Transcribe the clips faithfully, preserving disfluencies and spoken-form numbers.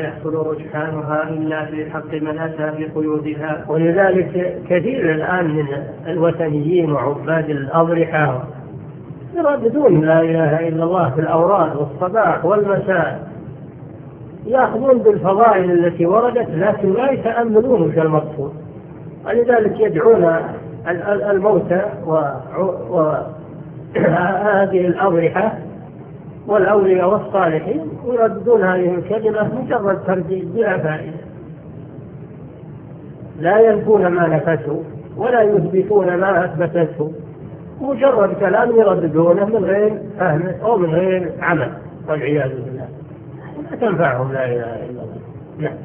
يحصل رجحانها إلا في حق من أتى بقيودها. ولذلك كثير الآن من الوثنيين وعباد الأضرحة يرددون لا إله إلا الله في الأوراد والصباح والمساء، يأخذون بالفضائل التي وردت لكن لا يتأملون في المقصود، ولذلك يدعون الموتى وهذه الأضرحة والأولياء والصالحين يرددون هذه الكلمة مجرد ترديد بلا فائدة، لا ينفون ما نفسوا ولا يثبتون ما أثبتته، مجرد كلام يرددونه من غير فهم أو من غير عمل، والعياذ بالله لا تنفعهم لا إله إلا الله. نعم.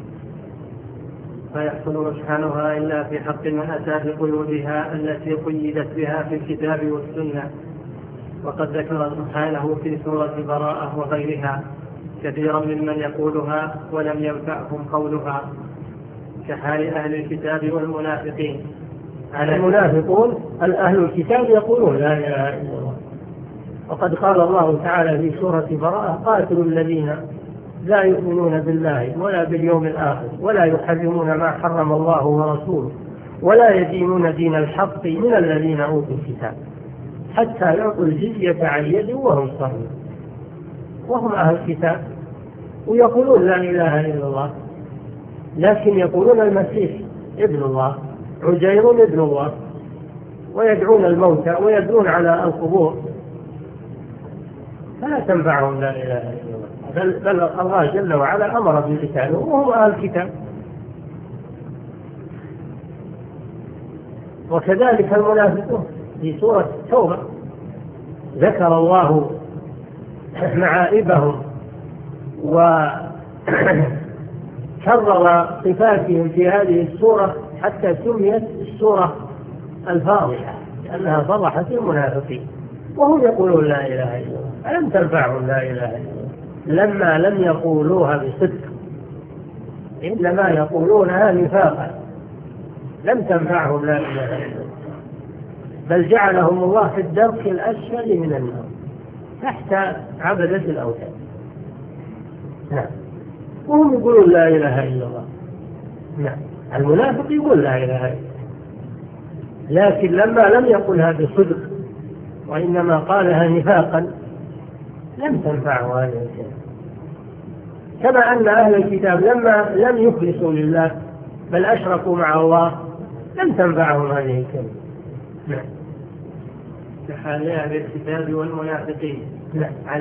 فيحصل رجحانها إلا في حق من أتى بقيودها التي قيدت بها في الكتاب والسنة. وقد ذكر سبحانه في سورة براءة وغيرها كثيرا ممن يقولها ولم ينفعهم قولها، كحال أهل الكتاب والمنافقين. المنافقون أهل الكتاب يقولون لا إله إلا الله، وقد قال الله تعالى في سورة براءة قاتلوا الذين لا يؤمنون بالله ولا باليوم الآخر ولا يحرمون ما حرم الله ورسوله ولا يدينون دين الحق من الذين أوتوا الكتاب حتى يعطوا الجزية عن يد وهم صاغرون. وهم أهل الكتاب ويقولون لا إله إلا الله، لكن يقولون المسيح ابن الله، عزير ابن الله، ويدعون الموتى ويدعون على القبور، فلا تنفعهم لا إله إلا الله. بل, بل الله جل وعلا أمر بالقتال وهم أهل الكتاب. وكذلك المنافقون في سورة التوبة ذكر الله معائبهم وكرر صفاتهم في هذه السورة حتى سميت السورة الفاضحة لأنها فضحت المنافقين، وهم يقولون لا إله إلا الله. ألم تنفعهم لا إله إلا الله لما لم يقولوها بصدق، إنما يقولونها نفاقا، لم تنفعهم لا إله إلا الله، بل جعلهم الله في الدرك الأسفل من النار تحت عبدة الأوثان. نعم. وهم يقولون لا إله إلا الله. نعم. المنافق يقول لا إله إلا الله، لكن لما لم يقلها بصدق وإنما قالها نفاقا لم تنفعه هذه الكلمة. كما أن أهل الكتاب لما لم يخلصوا لله بل أشركوا مع الله لم تنفعهم هذه الكلمة. نعم. كحال أهل الكتاب والمنافقين. نعم.